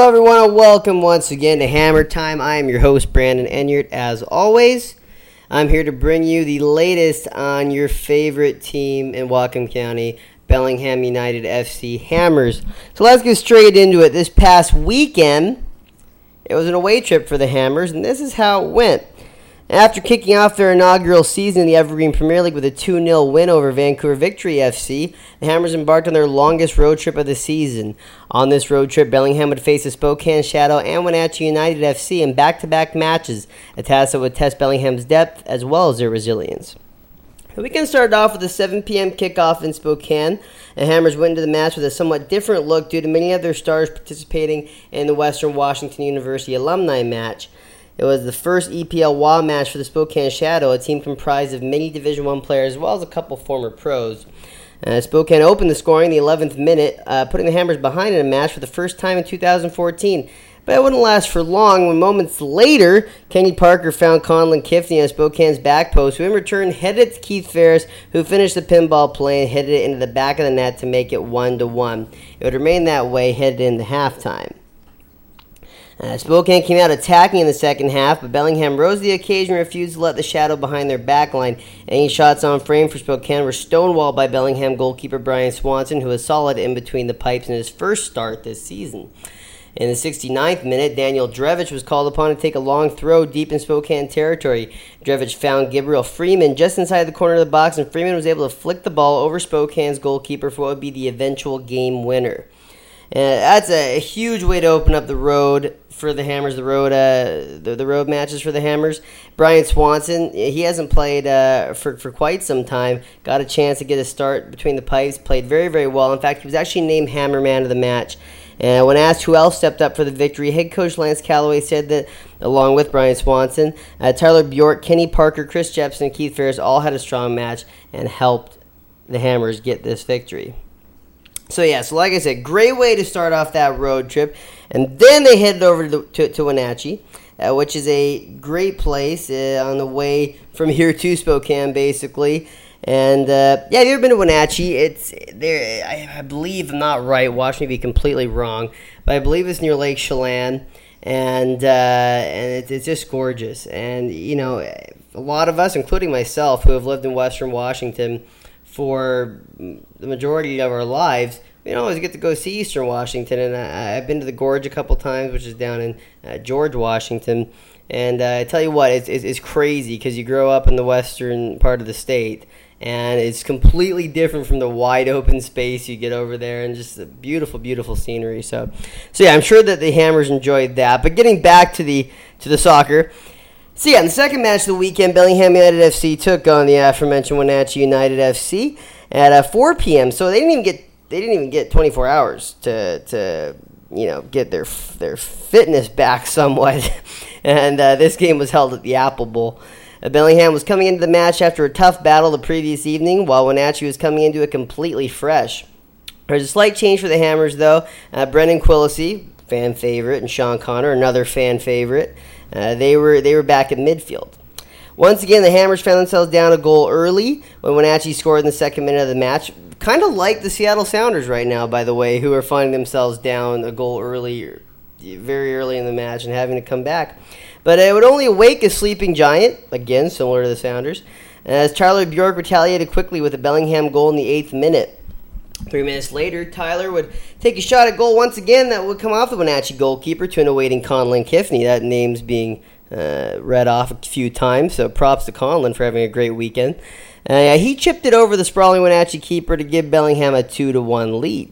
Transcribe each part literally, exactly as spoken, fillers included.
Hello everyone and welcome once again to Hammer Time. I am your host Brandon Enyart. As always, I'm here to bring you the latest on your favorite team in Whatcom County, Bellingham United F C Hammers. So let's get straight into it. This past weekend, it was an away trip for the Hammers, and this is how it went. After kicking off their inaugural season in the Evergreen Premier League with a two nil win over Vancouver Victory F C, the Hammers embarked on their longest road trip of the season. On this road trip, Bellingham would face the Spokane Shadow and Wenatchee United F C in back-to-back matches, a task that would test Bellingham's depth as well as their resilience. The weekend started off with a seven p.m. kickoff in Spokane. The Hammers went into the match with a somewhat different look due to many of their stars participating in the Western Washington University alumni match. It was the first E P L W A match for the Spokane Shadow, a team comprised of many Division One players as well as a couple former pros. Uh, Spokane opened the scoring in the eleventh minute, uh, putting the Hammers behind in a match for the first time in two thousand fourteen. But it wouldn't last for long when moments later, Kenny Parker found Conlon Kifney on Spokane's back post, who in return headed it to Keith Ferris, who finished the pinball play and headed it into the back of the net to make it one to one. It would remain that way headed into halftime. Uh, Spokane came out attacking in the second half, but Bellingham rose to the occasion and refused to let the shadow behind their backline. Any shots on frame for Spokane were stonewalled by Bellingham goalkeeper Brian Swanson, who was solid in between the pipes in his first start this season. In the sixty-ninth minute, Daniel Drevich was called upon to take a long throw deep in Spokane territory. Drevich found Gabriel Freeman just inside the corner of the box, and Freeman was able to flick the ball over Spokane's goalkeeper for what would be the eventual game winner. And that's a huge way to open up the road for the Hammers, the road uh, the, the road matches for the Hammers. Brian Swanson, he hasn't played uh, for, for quite some time. Got a chance to get a start between the pipes. Played very, very well. In fact, he was actually named Hammer Man of the match. And when asked who else stepped up for the victory, head coach Lance Calloway said that, along with Brian Swanson, uh, Tyler Bjork, Kenny Parker, Chris Jepson, and Keith Ferris all had a strong match and helped the Hammers get this victory. So, yeah, so like I said, great way to start off that road trip. And then they headed over to, the, to, to Wenatchee, uh, which is a great place uh, on the way from here to Spokane, basically. And, uh, yeah, have you ever been to Wenatchee? It's there. I, I believe, I'm not right, watch me be completely wrong, but I believe it's near Lake Chelan, and, uh, and it, it's just gorgeous. And, you know, a lot of us, including myself, who have lived in Western Washington for the majority of our lives, we don't always get to go see Eastern Washington, and I, I've been to the Gorge a couple times, which is down in uh, George, Washington, and uh, I tell you what, it's, it's, it's crazy because you grow up in the western part of the state, and it's completely different from the wide open space you get over there, and just a beautiful, beautiful scenery. So, so yeah, I'm sure that the Hammers enjoyed that. But getting back to the to the soccer. So yeah, in the second match of the weekend, Bellingham United F C took on the aforementioned Wenatchee United F C at uh, four p.m. So they didn't even get they didn't even get twenty-four hours to to you know get their their fitness back somewhat. And uh, this game was held at the Apple Bowl. Uh, Bellingham was coming into the match after a tough battle the previous evening, while Wenatchee was coming into it completely fresh. There's a slight change for the Hammers, though. Uh, Brendan Quillisi, fan favorite, and Sean Connor, another fan favorite. Uh, they were they were back at midfield. Once again, the Hammers found themselves down a goal early when Wenatchee scored in the second minute of the match. Kind of like the Seattle Sounders right now, by the way, who are finding themselves down a goal early, very early in the match, and having to come back. But it would only awake a sleeping giant, again, similar to the Sounders, as Tyler Bjork retaliated quickly with a Bellingham goal in the eighth minute. Three minutes later, Tyler would take a shot at goal once again that would come off the Wenatchee goalkeeper to an awaiting Conlon Kifney. That name's being uh, read off a few times, so props to Conlon for having a great weekend. Uh, he chipped it over the sprawling Wenatchee keeper to give Bellingham a two to one lead.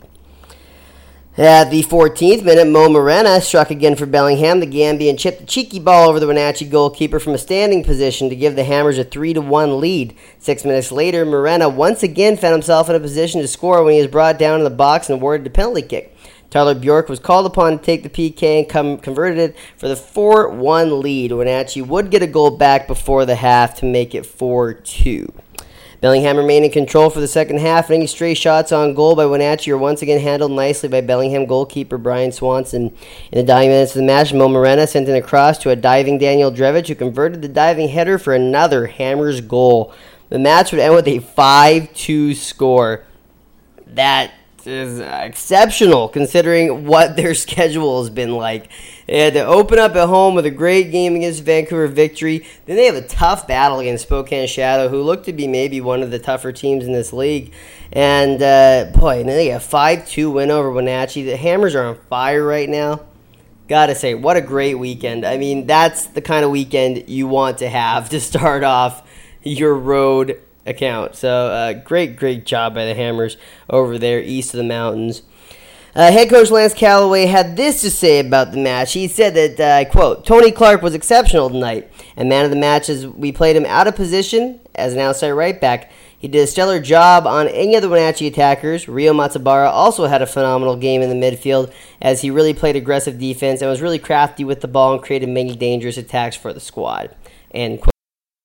At the fourteenth minute, Mo Morena struck again for Bellingham. The Gambian chipped a cheeky ball over the Wenatchee goalkeeper from a standing position to give the Hammers a three to one lead. Six minutes later, Morena once again found himself in a position to score when he was brought down in the box and awarded a penalty kick. Tyler Bjork was called upon to take the P K and come, converted it for the four one lead. Wenatchee would get a goal back before the half to make it four two. Bellingham remained in control for the second half, and any stray shots on goal by Wenatchee were once again handled nicely by Bellingham goalkeeper Brian Swanson. In the dying minutes of the match, Mo Morena sent in a cross to a diving Daniel Drevich, who converted the diving header for another Hammers goal. The match would end with a five two score. That is exceptional considering what their schedule has been like. They had to open up at home with a great game against Vancouver Victory. Then they have a tough battle against Spokane Shadow, who look to be maybe one of the tougher teams in this league. And, uh, boy, and then they got a five two win over Wenatchee. The Hammers are on fire right now. Gotta say, what a great weekend. I mean, that's the kind of weekend you want to have to start off your road account. So, uh, great, great job by the Hammers over there east of the mountains. Uh, head coach Lance Calloway had this to say about the match. He said that, uh, I quote, Tony Clark was exceptional tonight, and man of the match as we played him out of position as an outside right back. He did a stellar job on any of the Wenatchee attackers. Rio Matsubara also had a phenomenal game in the midfield as he really played aggressive defense and was really crafty with the ball and created many dangerous attacks for the squad. End quote.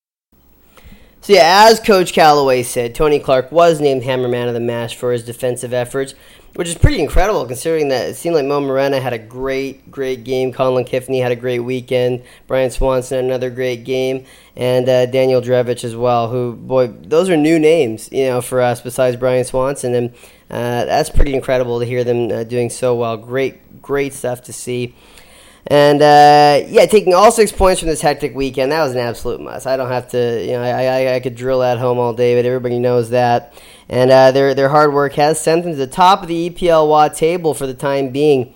So yeah, as Coach Calloway said, Tony Clark was named Hammer Man of the Match for his defensive efforts, which is pretty incredible considering that it seemed like Mo Morena had a great, great game. Colin Kiffney had a great weekend. Brian Swanson had another great game. And uh, Daniel Drevich as well, who, boy, those are new names, you know, for us besides Brian Swanson. And uh, that's pretty incredible to hear them uh, doing so well. Great, great stuff to see. And, uh, yeah, taking all six points from this hectic weekend, that was an absolute must. I don't have to, you know, I, I, I could drill that home all day, but everybody knows that. And uh, their their hard work has sent them to the top of the E P L W A table for the time being.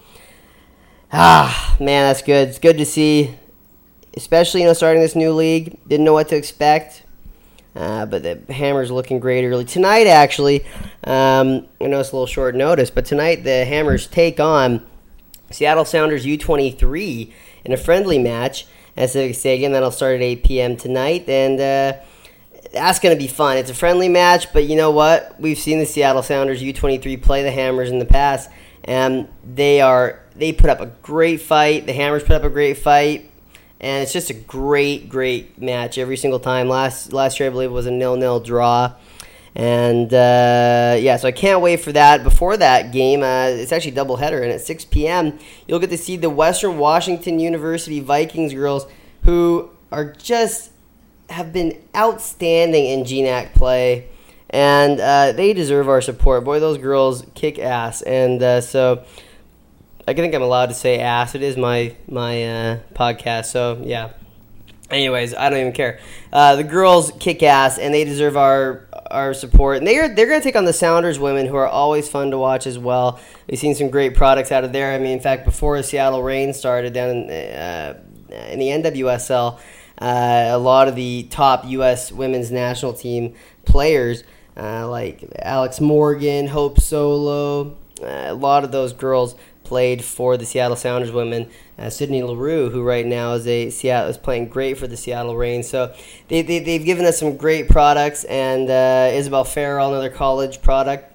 Ah, man, that's good. It's good to see, especially, you know, starting this new league. Didn't know what to expect. Uh, but the Hammers looking great early. Tonight, actually, um, I know it's a little short notice, but tonight the Hammers take on Seattle Sounders U twenty-three in a friendly match at Civic Stadium. That'll start at eight p.m. tonight, and uh, that's going to be fun. It's a friendly match, but you know what? We've seen the Seattle Sounders U twenty-three play the Hammers in the past, and they are they put up a great fight. The Hammers put up a great fight, and it's just a great, great match every single time. Last last year, I believe, was a nil-nil draw. And, uh, yeah, so I can't wait for that. Before that game, uh, it's actually a doubleheader, and at six p.m., you'll get to see the Western Washington University Vikings girls, who are just have been outstanding in G NAC play, and uh, they deserve our support. Boy, those girls kick ass. And uh, so I think I'm allowed to say ass. It is my, my uh, podcast, so, yeah. Anyways, I don't even care. Uh, the girls kick ass, and they deserve our our support. And they're they're going to take on the Sounders women, who are always fun to watch as well. We've seen some great products out of there. I mean, in fact, before the Seattle Reign started down in, uh, in the N W S L, uh, a lot of the top U S women's national team players, uh, like Alex Morgan, Hope Solo, uh, a lot of those girls played for the Seattle Sounders women. Uh, Sydney LaRue, who right now is a Seattle is playing great for the Seattle Reign. So they, they they've given us some great products, and uh, Isabel Farrell, another college product,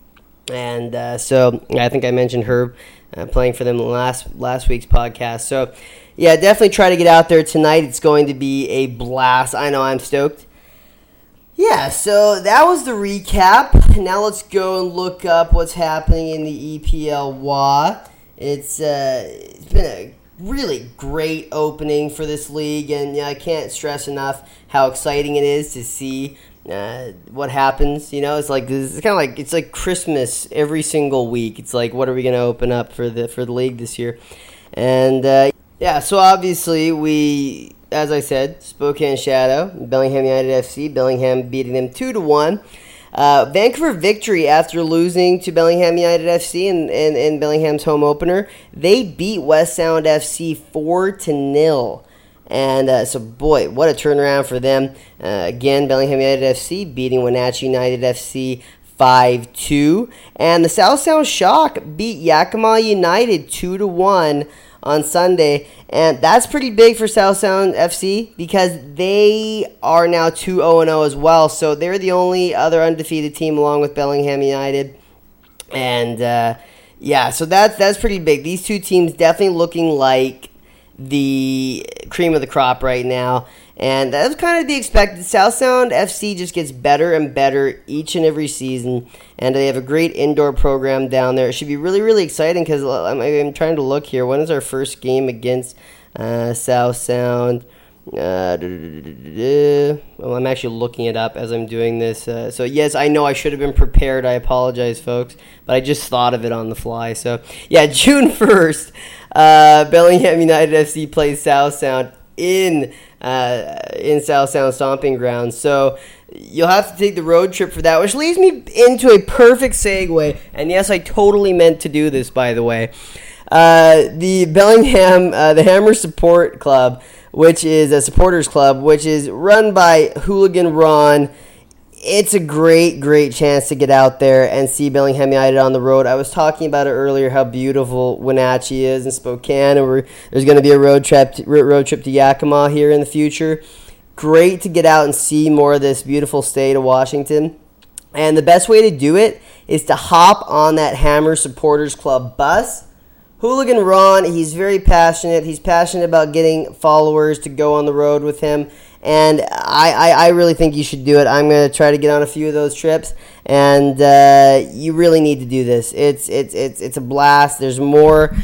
and uh, so I think I mentioned her uh, playing for them last last week's podcast. So yeah, definitely try to get out there tonight. It's going to be a blast. I know I'm stoked. Yeah, so that was the recap. Now let's go and look up what's happening in the E P L W A. It's uh, it's been a really great opening for this league, and yeah, I can't stress enough how exciting it is to see uh, what happens. You know, it's like it's kind of like it's like Christmas every single week. It's like, what are we going to open up for the for the league this year? And uh, yeah, so obviously we, as I said, Spokane Shadow, Bellingham United F C, Bellingham beating them two to one. Uh, Vancouver Victory, after losing to Bellingham United F C in, in, in Bellingham's home opener, they beat West Sound F C four to nil. And uh, so, boy, what a turnaround for them. Uh, again, Bellingham United F C beating Wenatchee United F C five two. And the South Sound Shock beat Yakima United two to one on Sunday, and that's pretty big for South Sound F C because they are now two oh and oh as well, so they're the only other undefeated team along with Bellingham United, and uh, yeah, so that's, that's pretty big. These two teams definitely looking like the cream of the crop right now, and that's kind of to be expected. South Sound F C just gets better and better each and every season, and they have a great indoor program down there. It should be really, really exciting because I'm, I'm trying to look here. When is our first game against uh, South Sound? Uh, well, I'm actually looking it up as I'm doing this. Uh, so, yes, I know I should have been prepared. I apologize, folks. But I just thought of it on the fly. So, yeah, June first, uh, Bellingham United F C plays South Sound in uh, in South Sound Stomping Grounds. So, you'll have to take the road trip for that, which leads me into a perfect segue. And, yes, I totally meant to do this, by the way. Uh, the Bellingham, uh, the Hammer Support Club, which is a supporters club, which is run by Hooligan Ron. It's a great, great chance to get out there and see Bellingham United on the road. I was talking about it earlier, how beautiful Wenatchee is in Spokane, and we're, there's going to be a road trip, to, road trip to Yakima here in the future. Great to get out and see more of this beautiful state of Washington. And the best way to do it is to hop on that Hammer Supporters Club bus. Hooligan Ron, he's very passionate. He's passionate about getting followers to go on the road with him. And I, I, I really think you should do it. I'm going to try to get on a few of those trips. And uh, you really need to do this. It's, it's, it's, it's a blast. There's more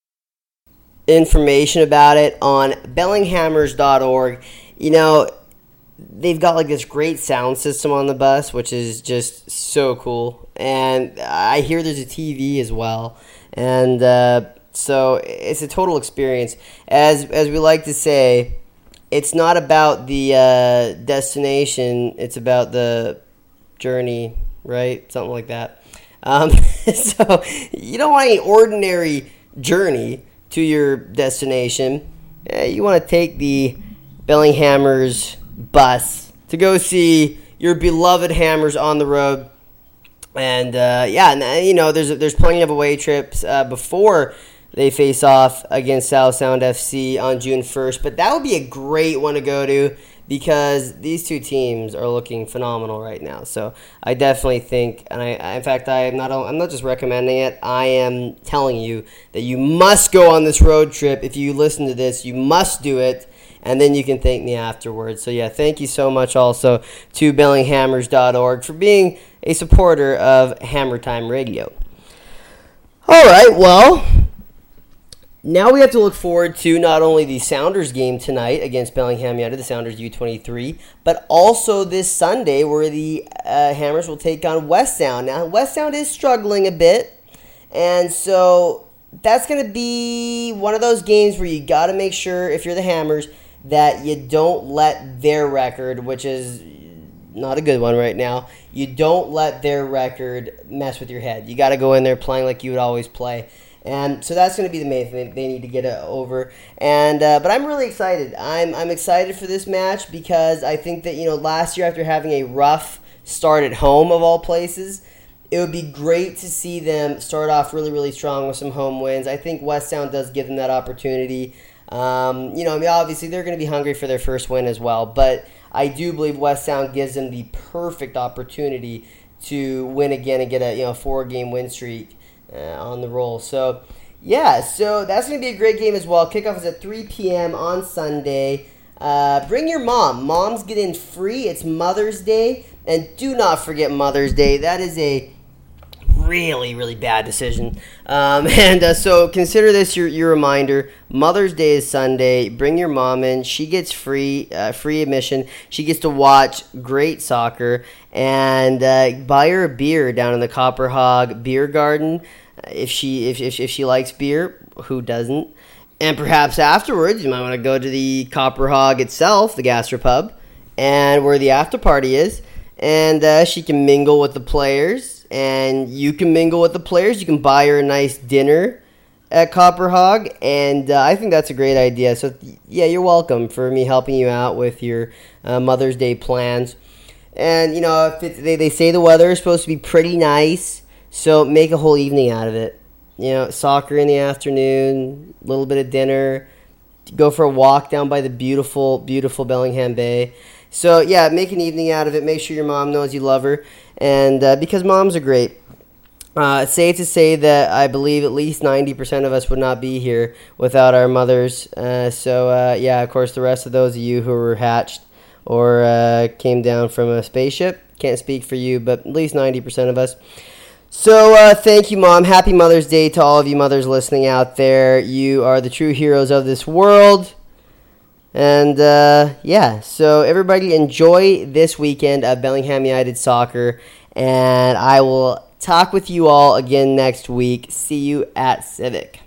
information about it on bellinghammers dot org. You know, they've got like this great sound system on the bus, which is just so cool. And I hear there's a T V as well. And uh, so it's a total experience. As as we like to say, it's not about the uh, destination. It's about the journey, right? Something like that. Um, so you don't want any ordinary journey to your destination. Uh, you want to take the Bellinghammers bus to go see your beloved Hammers on the road. And, uh, yeah, and, you know, there's there's plenty of away trips uh, before they face off against South Sound F C on June first. But that would be a great one to go to because these two teams are looking phenomenal right now. So I definitely think, and I, I in fact, I am not, I'm not just recommending it. I am telling you that you must go on this road trip. If you listen to this, you must do it. And then you can thank me afterwards. So, yeah, thank you so much also to bellinghammers dot org for being a supporter of Hammer Time Radio. All right, well, now we have to look forward to not only the Sounders game tonight against Bellingham United, the Sounders U twenty-three, but also this Sunday where the uh, Hammers will take on West Sound. Now, West Sound is struggling a bit, and so that's going to be one of those games where you got to make sure, if you're the Hammers, that you don't let their record, which is not a good one right now, you don't let their record mess with your head. You got to go in there playing like you would always play. And so that's going to be the main thing they need to get over. And uh, but I'm really excited. I'm I'm excited for this match because I think that, you know, last year after having a rough start at home of all places, it would be great to see them start off really, really strong with some home wins. I think West Sound does give them that opportunity. Um, you know, I mean, obviously they're going to be hungry for their first win as well, but I do believe West Sound gives them the perfect opportunity to win again and get a, you know, four-game win streak uh, on the roll. So, yeah, so that's going to be a great game as well. Kickoff is at three p.m. on Sunday. Uh, bring your mom. Moms get in free. It's Mother's Day, and do not forget Mother's Day. That is a really, really bad decision. Um, and uh, so consider this your, your reminder. Mother's Day is Sunday. Bring your mom in. She gets free uh, free admission. She gets to watch great soccer. And uh, buy her a beer down in the Copper Hog Beer Garden. If she if, if, if she likes beer, who doesn't? And perhaps afterwards, you might want to go to the Copper Hog itself, the gastropub, and where the after party is. And uh, she can mingle with the players. And you can mingle with the players. You can buy her a nice dinner at Copper Hog. And uh, I think that's a great idea. So, yeah, you're welcome for me helping you out with your uh, Mother's Day plans. And, you know, if it, they, they say the weather is supposed to be pretty nice. So make a whole evening out of it. You know, soccer in the afternoon, a little bit of dinner. Go for a walk down by the beautiful, beautiful Bellingham Bay. So, yeah, make an evening out of it. Make sure your mom knows you love her. And uh, because moms are great. Uh, it's safe to say that I believe at least ninety percent of us would not be here without our mothers. Uh, so, uh, yeah, of course, the rest of those of you who were hatched or uh, came down from a spaceship, can't speak for you, but at least ninety percent of us. So, uh, thank you, Mom. Happy Mother's Day to all of you mothers listening out there. You are the true heroes of this world. And, uh, yeah, so everybody enjoy this weekend of Bellingham United soccer, and I will talk with you all again next week. See you at Civic.